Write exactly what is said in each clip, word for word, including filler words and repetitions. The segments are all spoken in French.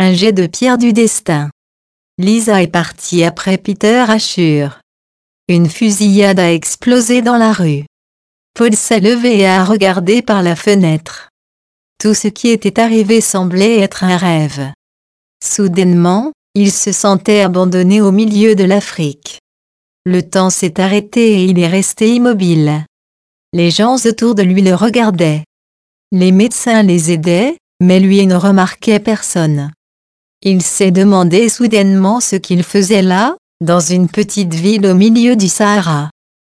Un jet de pierre du destin. Lisa est partie après Peter Asher. Une fusillade a explosé dans la rue. Paul s'est levé et a regardé par la fenêtre. Tout ce qui était arrivé semblait être un rêve. Soudainement, il se sentait abandonné au milieu de l'Afrique. Le temps s'est arrêté et il est resté immobile. Les gens autour de lui le regardaient. Les médecins les aidaient, mais lui ne remarquait personne. Il s'est demandé soudainement ce qu'il faisait là, dans une petite ville au milieu du Sahara.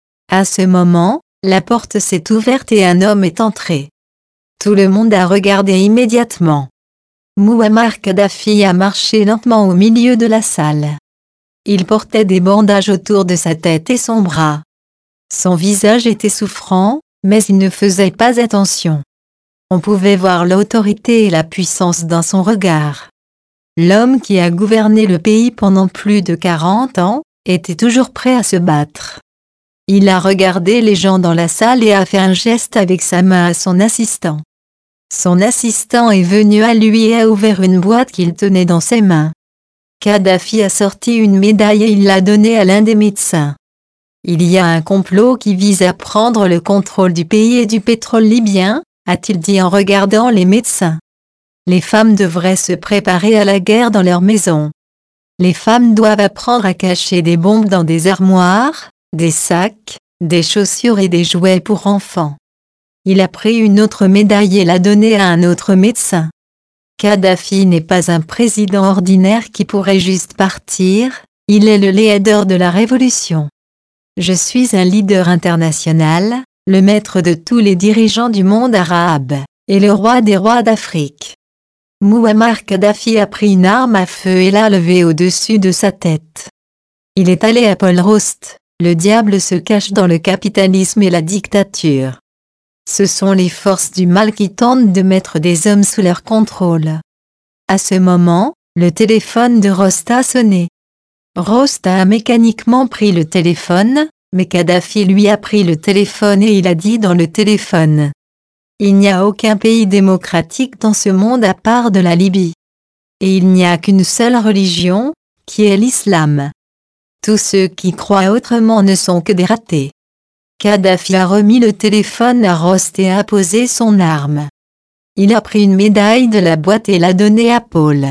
À ce moment, la porte s'est ouverte et un homme est entré. Tout le monde a regardé immédiatement. Mouammar Kadhafi a marché lentement au milieu de la salle. Il portait des bandages autour de sa tête et son bras. Son visage était souffrant, mais il ne faisait pas attention. On pouvait voir l'autorité et la puissance dans son regard. L'homme qui a gouverné le pays pendant plus de quarante ans, était toujours prêt à se battre. Il a regardé les gens dans la salle et a fait un geste avec sa main à son assistant. Son assistant est venu à lui et a ouvert une boîte qu'il tenait dans ses mains. Kadhafi a sorti une médaille et il l'a donnée à l'un des médecins. Il y a un complot qui vise à prendre le contrôle du pays et du pétrole libyen, a-t-il dit en regardant les médecins. Les femmes devraient se préparer à la guerre dans leur maison. Les femmes doivent apprendre à cacher des bombes dans des armoires, des sacs, des chaussures et des jouets pour enfants. Il a pris une autre médaille et l'a donnée à un autre médecin. Kadhafi n'est pas un président ordinaire qui pourrait juste partir, il est le leader de la révolution. Je suis un leader international, le maître de tous les dirigeants du monde arabe, et le roi des rois d'Afrique. Mouammar Kadhafi a pris une arme à feu et l'a levée au-dessus de sa tête. Il est allé à Paul Rost, le diable se cache dans le capitalisme et la dictature. Ce sont les forces du mal qui tentent de mettre des hommes sous leur contrôle. À ce moment, le téléphone de Rost a sonné. Rost a mécaniquement pris le téléphone, mais Kadhafi lui a pris le téléphone et il a dit dans le téléphone. Il n'y a aucun pays démocratique dans ce monde à part de la Libye. Et il n'y a qu'une seule religion, qui est l'islam. Tous ceux qui croient autrement ne sont que des ratés. Kadhafi a remis le téléphone à Rost et a posé son arme. Il a pris une médaille de la boîte et l'a donnée à Paul.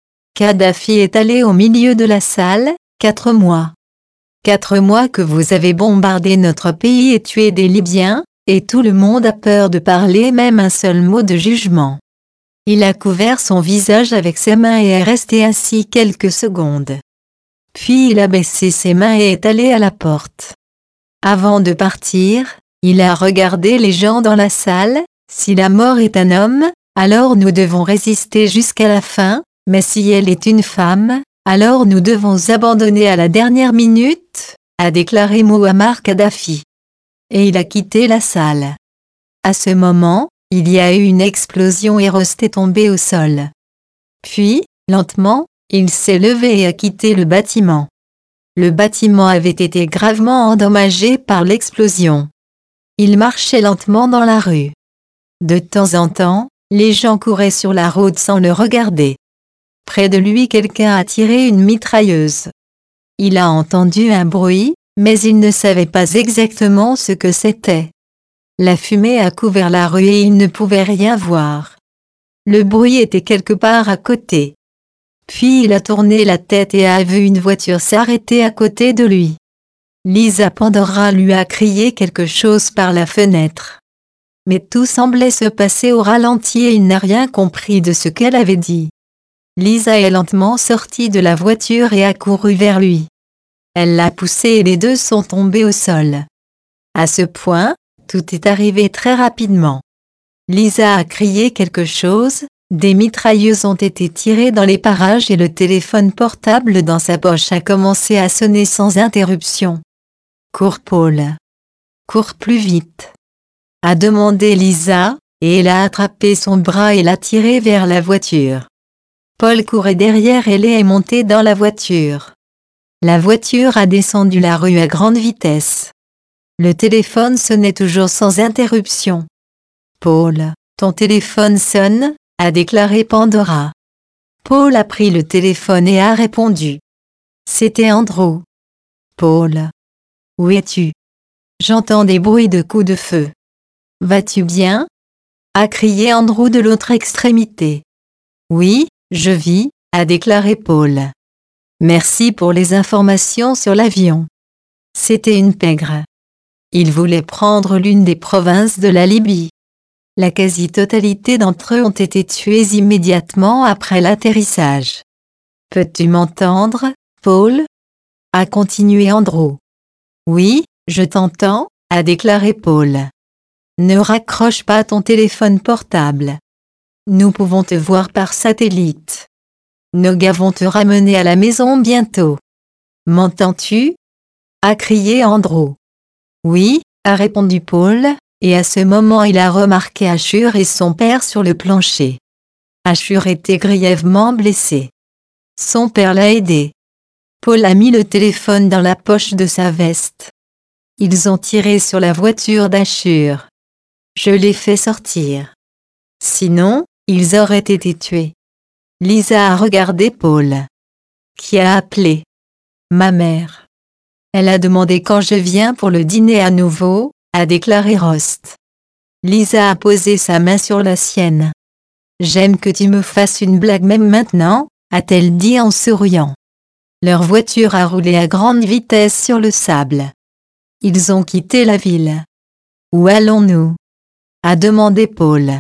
Kadhafi est allé au milieu de la salle, quatre mois. Quatre mois que vous avez bombardé notre pays et tué des Libyens, et tout le monde a peur de parler même un seul mot de jugement. Il a couvert son visage avec ses mains et est resté assis quelques secondes. Puis il a baissé ses mains et est allé à la porte. Avant de partir, il a regardé les gens dans la salle. Si la mort est un homme, alors nous devons résister jusqu'à la fin, mais si elle est une femme, alors nous devons abandonner à la dernière minute, a déclaré Mouammar Kadhafi. Et il a quitté la salle. À ce moment, il y a eu une explosion et Rost est tombé au sol. Puis, lentement, il s'est levé et a quitté le bâtiment. Le bâtiment avait été gravement endommagé par l'explosion. Il marchait lentement dans la rue. De temps en temps, les gens couraient sur la route sans le regarder. Près de lui, quelqu'un a tiré une mitrailleuse. Il a entendu un bruit, mais il ne savait pas exactement ce que c'était. La fumée a couvert la rue et il ne pouvait rien voir. Le bruit était quelque part à côté. Puis il a tourné la tête et a vu une voiture s'arrêter à côté de lui. Lisa Pandora lui a crié quelque chose par la fenêtre. Mais tout semblait se passer au ralenti et il n'a rien compris de ce qu'elle avait dit. Lisa est lentement sortie de la voiture et a couru vers lui. Elle l'a poussé et les deux sont tombés au sol. À ce point, tout est arrivé très rapidement. Lisa a crié quelque chose, des mitrailleuses ont été tirées dans les parages et le téléphone portable dans sa poche a commencé à sonner sans interruption. « Cours Paul. Cours plus vite. » a demandé Lisa, et elle a attrapé son bras et l'a tiré vers la voiture. Paul courait derrière elle et est monté dans la voiture. La voiture a descendu la rue à grande vitesse. Le téléphone sonnait toujours sans interruption. « Paul, ton téléphone sonne », a déclaré Pandora. Paul a pris le téléphone et a répondu. C'était Andrew. Paul. Où es-tu? J'entends des bruits de coups de feu. Vas-tu bien? A crié Andrew de l'autre extrémité. Oui, je vis, a déclaré Paul. Merci pour les informations sur l'avion. C'était une pègre. Ils voulaient prendre l'une des provinces de la Libye. La quasi-totalité d'entre eux ont été tués immédiatement après l'atterrissage. Peux-tu m'entendre, Paul? A continué Andrew. Oui, je t'entends, a déclaré Paul. Ne raccroche pas ton téléphone portable. Nous pouvons te voir par satellite. Nos gars vont te ramener à la maison bientôt. M'entends-tu? A crié Andrew. Oui, a répondu Paul, et à ce moment il a remarqué Ashur et son père sur le plancher. Ashur était grièvement blessé. Son père l'a aidé. Paul a mis le téléphone dans la poche de sa veste. Ils ont tiré sur la voiture d'Ashur. Je l'ai fait sortir. Sinon, ils auraient été tués. Lisa a regardé Paul. Qui a appelé? Ma mère. Elle a demandé quand je viens pour le dîner à nouveau, a déclaré Rost. Lisa a posé sa main sur la sienne. J'aime que tu me fasses une blague même maintenant, a-t-elle dit en souriant. Leur voiture a roulé à grande vitesse sur le sable. Ils ont quitté la ville. Où allons-nous? A demandé Paul.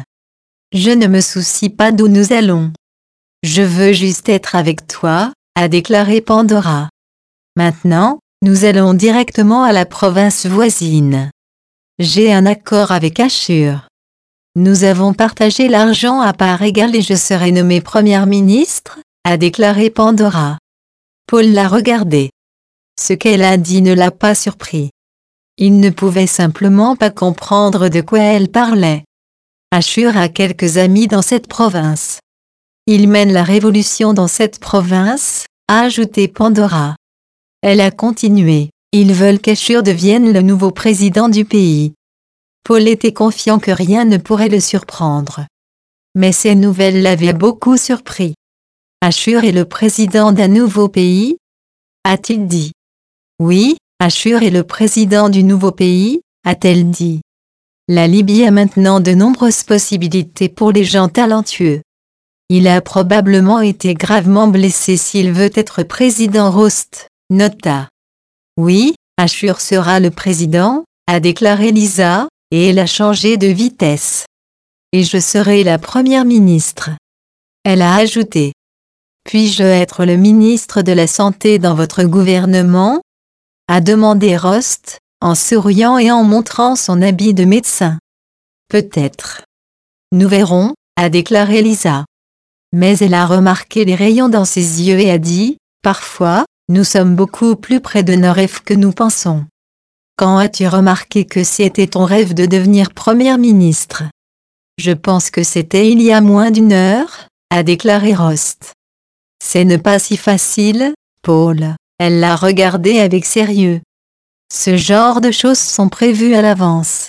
Je ne me soucie pas d'où nous allons. Je veux juste être avec toi, a déclaré Pandora. Maintenant, nous allons directement à la province voisine. J'ai un accord avec Ashur. Nous avons partagé l'argent à part égale et je serai nommée première ministre, a déclaré Pandora. Paul l'a regardée. Ce qu'elle a dit ne l'a pas surpris. Il ne pouvait simplement pas comprendre de quoi elle parlait. Ashur a quelques amis dans cette province. Il mène la révolution dans cette province, a ajouté Pandora. Elle a continué. Ils veulent qu'Ashur devienne le nouveau président du pays. Paul était confiant que rien ne pourrait le surprendre. Mais ces nouvelles l'avaient beaucoup surpris. Ashur est le président d'un nouveau pays? A-t-il dit. Oui, Ashur est le président du nouveau pays, a-t-elle dit. La Libye a maintenant de nombreuses possibilités pour les gens talentueux. Il a probablement été gravement blessé s'il veut être président Rost, nota. Oui, Ashur sera le président, a déclaré Lisa, et elle a changé de vitesse. Et je serai la première ministre. Elle a ajouté. Puis-je être le ministre de la Santé dans votre gouvernement? A demandé Rost, en souriant et en montrant son habit de médecin. Peut-être. Nous verrons, a déclaré Lisa. Mais elle a remarqué les rayons dans ses yeux et a dit, parfois, nous sommes beaucoup plus près de nos rêves que nous pensons. Quand as-tu remarqué que c'était ton rêve de devenir première ministre? Je pense que c'était il y a moins d'une heure, a déclaré Rost. C'est ne pas si facile, Paul. Elle l'a regardé avec sérieux. Ce genre de choses sont prévues à l'avance.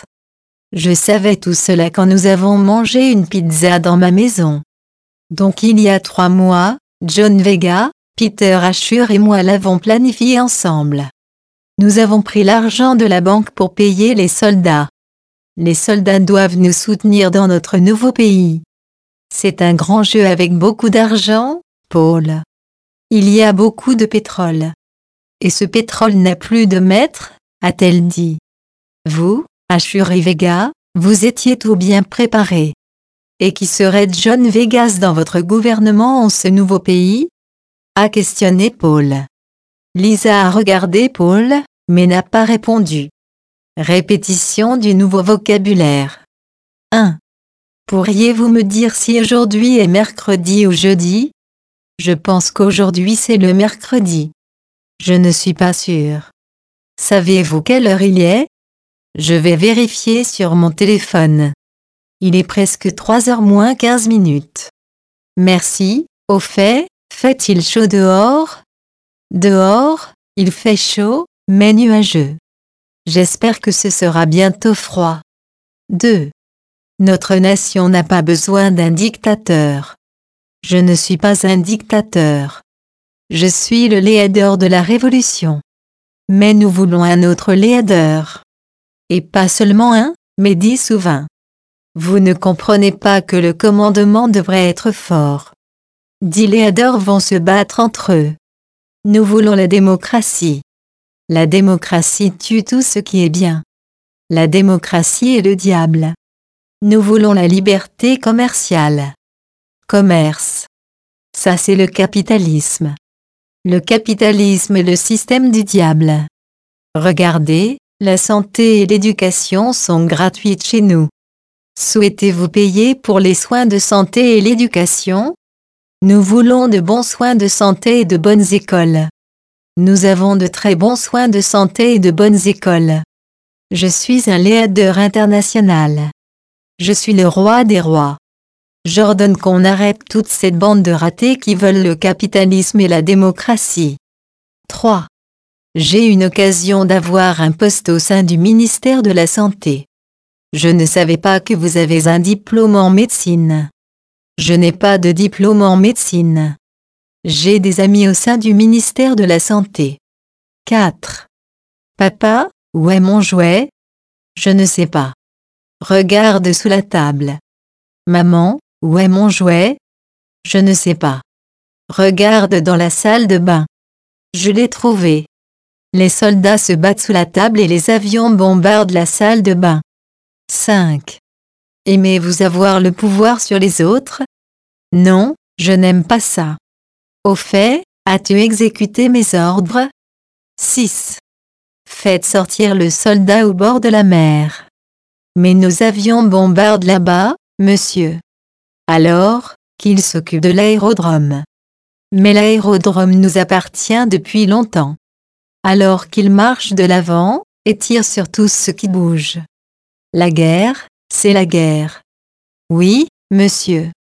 Je savais tout cela quand nous avons mangé une pizza dans ma maison. Donc il y a trois mois, John Vega, Peter Ashur et moi l'avons planifié ensemble. Nous avons pris l'argent de la banque pour payer les soldats. Les soldats doivent nous soutenir dans notre nouveau pays. C'est un grand jeu avec beaucoup d'argent, Paul. Il y a beaucoup de pétrole. Et ce pétrole n'a plus de maître, a-t-elle dit. Vous, Ashur et Vega, vous étiez tout bien préparés. Et qui serait John Vegas dans votre gouvernement en ce nouveau pays? A questionné Paul. Lisa a regardé Paul, mais n'a pas répondu. Répétition du nouveau vocabulaire. un. Pourriez-vous me dire si aujourd'hui est mercredi ou jeudi? Je pense qu'aujourd'hui c'est le mercredi. Je ne suis pas sûre. Savez-vous quelle heure il est? Je vais vérifier sur mon téléphone. Il est presque trois heures moins quinze minutes. Merci, au fait, fait-il chaud dehors? Dehors, il fait chaud, mais nuageux. J'espère que ce sera bientôt froid. deux. Notre nation n'a pas besoin d'un dictateur. Je ne suis pas un dictateur. Je suis le leader de la révolution. Mais nous voulons un autre leader. Et pas seulement un, mais dix ou vingt. Vous ne comprenez pas que le commandement devrait être fort. Dix leaders vont se battre entre eux. Nous voulons la démocratie. La démocratie tue tout ce qui est bien. La démocratie est le diable. Nous voulons la liberté commerciale. Commerce. Ça c'est le capitalisme. Le capitalisme est le système du diable. Regardez, la santé et l'éducation sont gratuites chez nous. Souhaitez-vous payer pour les soins de santé et l'éducation? Nous voulons de bons soins de santé et de bonnes écoles. Nous avons de très bons soins de santé et de bonnes écoles. Je suis un leader international. Je suis le roi des rois. J'ordonne qu'on arrête toute cette bande de ratés qui veulent le capitalisme et la démocratie. trois. J'ai une occasion d'avoir un poste au sein du ministère de la Santé. Je ne savais pas que vous avez un diplôme en médecine. Je n'ai pas de diplôme en médecine. J'ai des amis au sein du ministère de la Santé. quatre. Papa, où est mon jouet? Je ne sais pas. Regarde sous la table. Maman, où est mon jouet? Je ne sais pas. Regarde dans la salle de bain. Je l'ai trouvé. Les soldats se battent sous la table et les avions bombardent la salle de bain. cinq. Aimez-vous avoir le pouvoir sur les autres? Non, je n'aime pas ça. Au fait, as-tu exécuté mes ordres? six. Faites sortir le soldat au bord de la mer. Mais nos avions bombardent là-bas, monsieur. Alors, qu'il s'occupe de l'aérodrome. Mais l'aérodrome nous appartient depuis longtemps. Alors qu'il marche de l'avant, et tire sur tout ce qui bouge. La guerre, c'est la guerre. Oui, monsieur.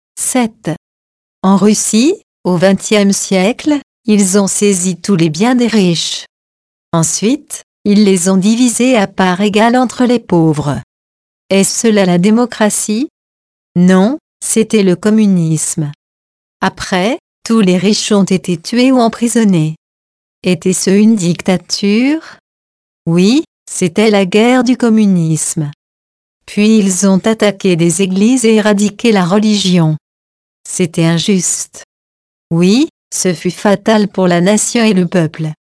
sept. En Russie, au vingtième siècle, ils ont saisi tous les biens des riches. Ensuite, ils les ont divisés à parts égales entre les pauvres. Est-ce cela la démocratie? Non, c'était le communisme. Après, tous les riches ont été tués ou emprisonnés. Était-ce une dictature? Oui, c'était la guerre du communisme. Puis ils ont attaqué des églises et éradiqué la religion. C'était injuste. Oui, ce fut fatal pour la nation et le peuple.